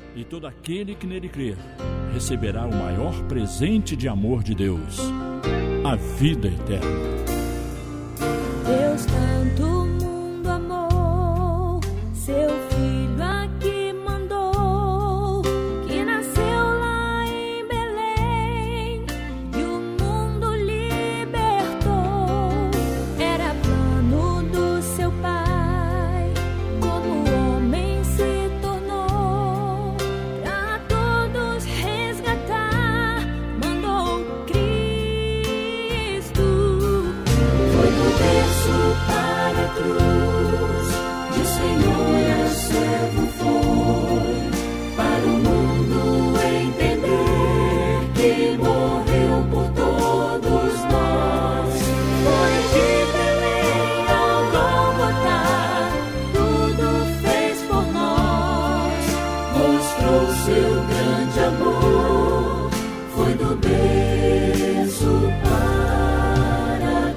E todo aquele que nele crer receberá o maior presente de amor de Deus, a vida eterna. Deus tanto o mundo amou, seu Filho aqui mandou, que nasceu lá em Belém e o mundo libertou. Era plano do seu Pai, como homem se tornou, pra todos resgatar, mandou Cristo. Foi do berço para a cruz, de Senhor a servo foi, para o mundo entender que morreu por todos nós. Foi de Belém ao Gólgota, tudo fez por nós, mostrou seu grande amor, foi do berço para a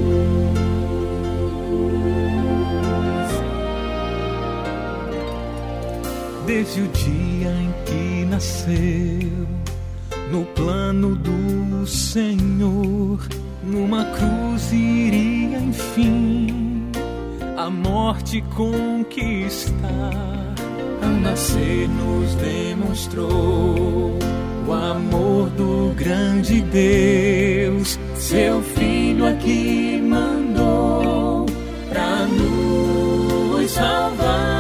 cruz. Desde o dia em que nasceu, no plano do Senhor, numa cruz iria enfim a morte conquistar. Ao nascer nos demonstrou o amor do grande Deus, seu Filho aqui mandou pra nos salvar.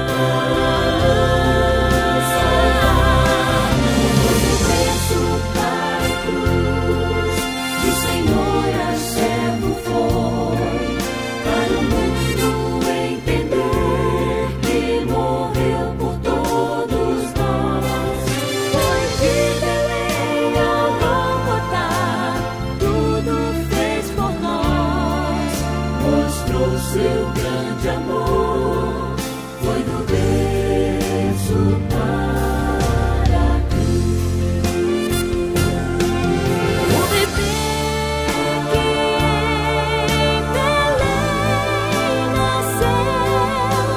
Seu grande amor foi do berço para a cruz. O bebê que em Belém nasceu,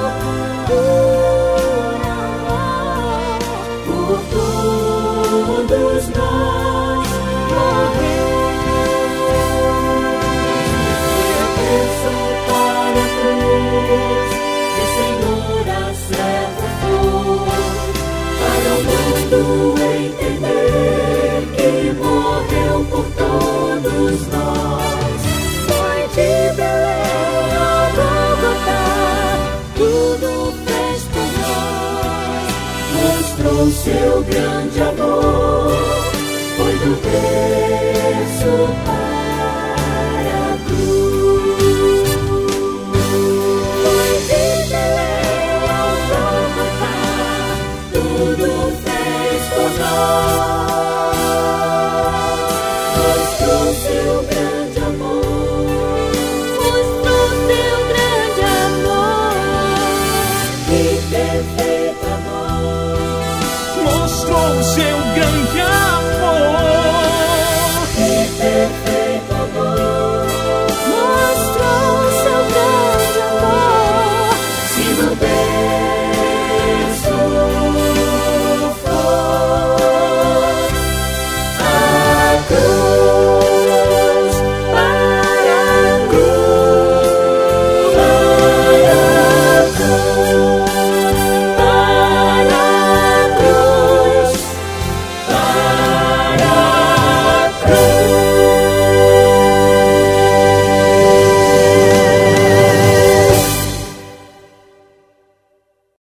por amor, por todos nós morreu. De Senhor a servo foi, para o mundo entender que morreu por todos nós. Foi de Belém ao Gólgota, tudo fez por nós, mostrou seu grande amor, foi do berço para